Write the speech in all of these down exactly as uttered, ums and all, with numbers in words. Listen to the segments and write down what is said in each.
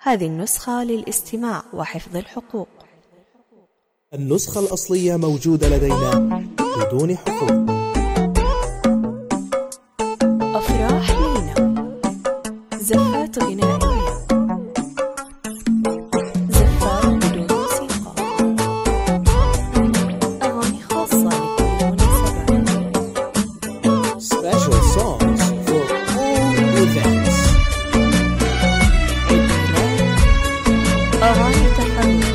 هذه النسخة للاستماع وحفظ الحقوق. النسخة الأصلية موجودة لدينا بدون حقوق. أفراح لينا، زفات غنائية، زفات بدون موسيقى، أغاني خاصة لكل مناسبة. Special songs for all events. عيد ميلاد، أغاني تخرج،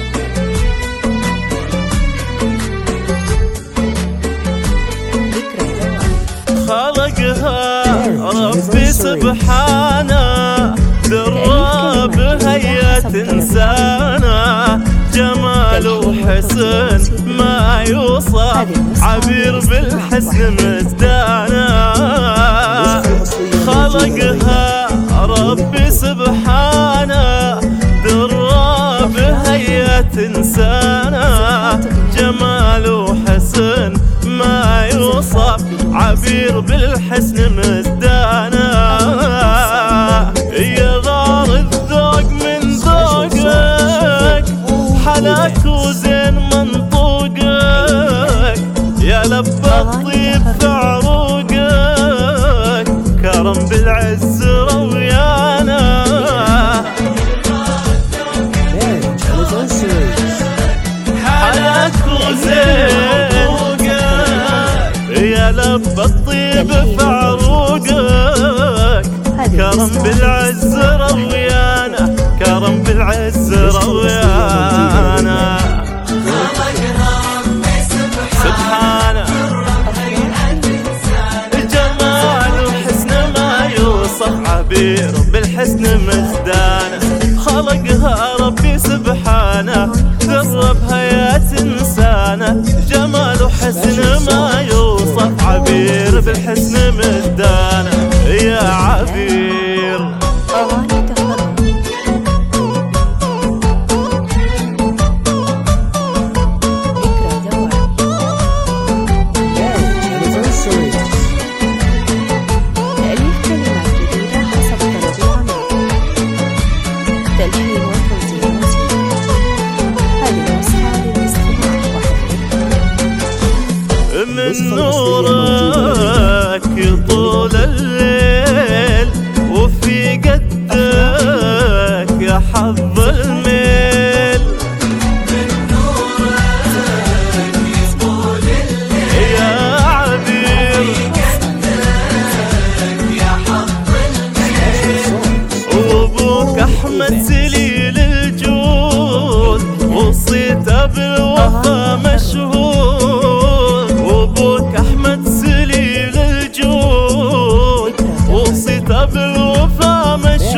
ذكرى زواج. خلقها ربي سبحانه، ذرة بهيئة إنسانه، جمال وحسن ما يوصف، عبير بالحسن مزدانه. خلقها ربي سبحانه، ذرة بهيئة إنسانه، جمال وحسن ما يوصف، عبير بالحسن مزدانه. يغار الذوق من ذوقك، حلاك وزين منطوقك، يا لبى الطيب في عروقك، كرم بالعز رويانا. حلاك وزين يا لب الطيب في عروقك، كرم بالعز رويانا، كرم بالعز رويانا. سبحانه جمال وحسن ما يوصف، عبير بالحسن مزدانه. خلقها ربي سبحانه، ذرة بهيئة إنسانه، جمال وحسن ما يوصف، عبير بالحسن مزدانه. يا عبير أغاني تخرج، ذكرى زواج. تأليف كلمات جديدة حسب طلب العميل، تلحين وتوزيع موسيقى. هذه النسخة للاستماع وحفظ الحقوق. من نورك طول الليل، وفي قدك يا حظ الميل. من نورك طول الليل يا عبير، يا حظ الميل. وابوك احمد سليل الجود، وصيته بالوفا مشهود. وابوك احمد سليل الجود، وصيته بالوفا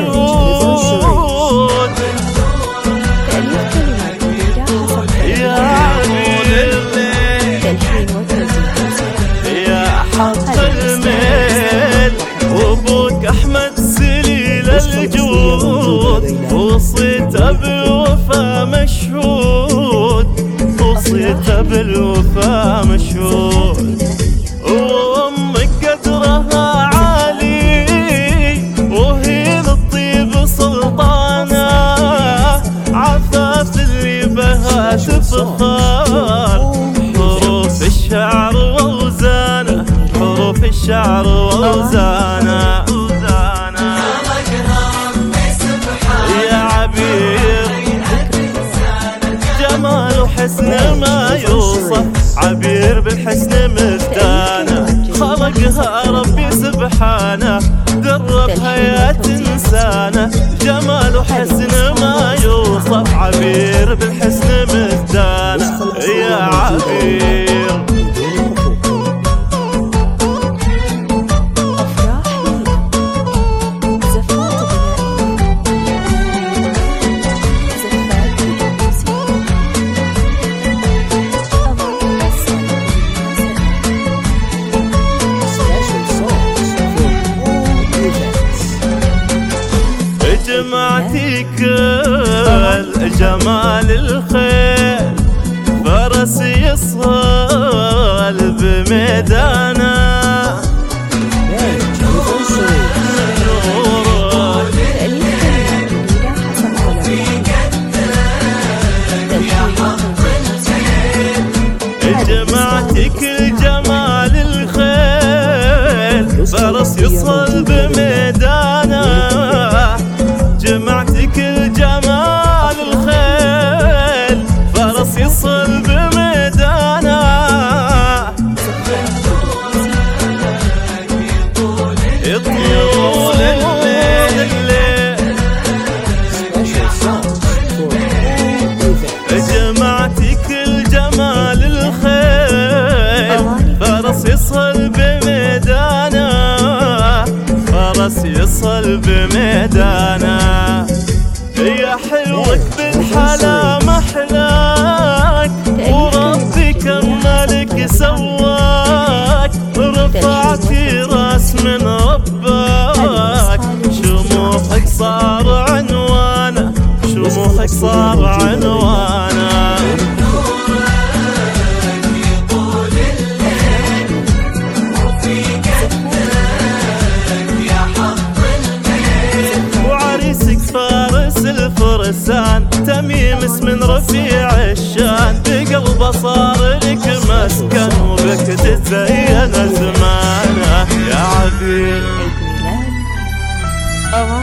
مشهود. تأليف كلمات جديدة حسب طلب يا العميل، عبير تلحين وتوزيع موسيقى. يا حظ الميل. وابوك احمد سليل الجود، وصيته بالوفا مشهود، وصيته بالوفا مشهود. وامك قدرها عالي، وهي للطيب سلطانه، عفاف اللي بها تفخر، حروف الشعر واوزانه، حروف الشعر واوزانه. يا عبير جمال وحسن ما يوصف، عبير بالحسن مزدانه. خلقها ربي سبحانه، ذرة بهيئة إنسانه، جمال وحسن ما يوصف، عبير بالحسن مزدانه. يا عبير جمعتي كل جمال الخيل، فرس يصهل بميدانه. تأليف كلمات جديدة حسب طلب يا حلوك بالحلا محلاك وربي كملك سواك رفعتي راس من رباك شموخك صار عنوانه شموخك صار عنوانه الفرسان تميم اسم رفيع الشان بقلبه صار لك مسكن وبك تتزين زمانه يا عبيد.